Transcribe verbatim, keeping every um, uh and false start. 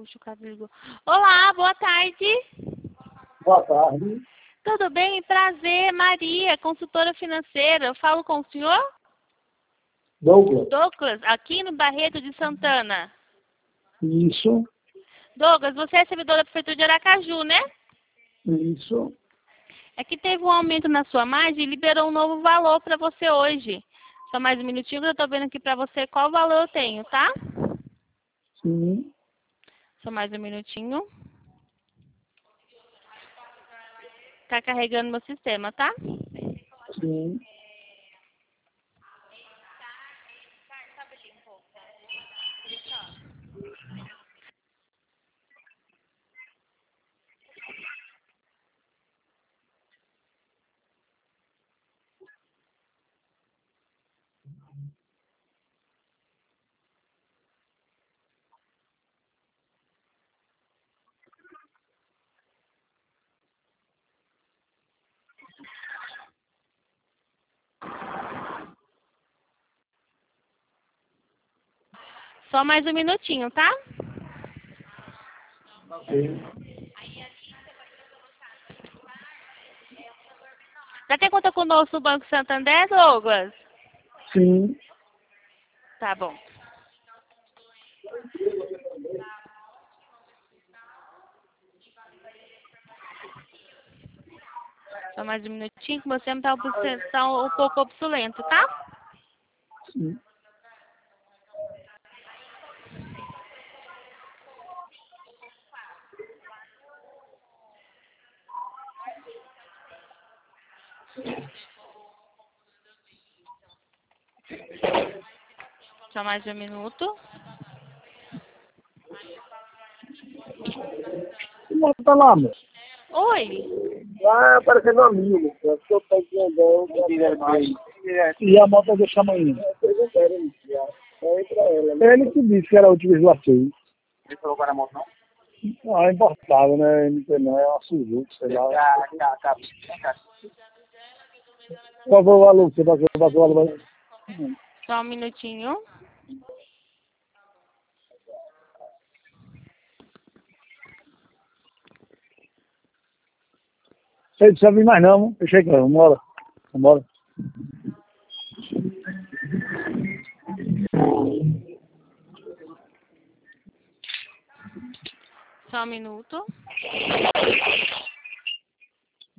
Puxa, o cara ligou. Olá, boa tarde. Boa tarde. Tudo bem? Prazer, Maria, consultora financeira. Eu falo com o senhor? Douglas. Douglas, aqui no Barreto de Santana. Isso. Douglas, você é servidor da Prefeitura de Aracaju, né? Isso. É que teve um aumento na sua margem e liberou um novo valor para você hoje. Só mais um minutinho que eu estou vendo aqui para você qual valor eu tenho, tá? Sim. Só mais um minutinho. Tá carregando meu sistema, tá? Sim. Só mais um minutinho, tá? Sim. Já tem conta conosco no Banco Santander, Douglas? Sim. Tá bom. Só mais um minutinho que você está tá um pouco obsoleto, tá? Sim. Só mais um minuto. Como tá lá, amor? Oi. Lá aparecendo um amigo. Eu sou pai de andão. E a moto deixa amanhã. É pra ela. Ele que disse que era a última vez lá seis. Ele falou agora a moto não? Não, é importado, né? N P não, é uma Suzuki, sei lá. Qual foi o valor que você passou? Passou o valor? Só um minutinho. Você não precisa vir mais não, deixa aqui, vambora. Vambora. Só um minuto.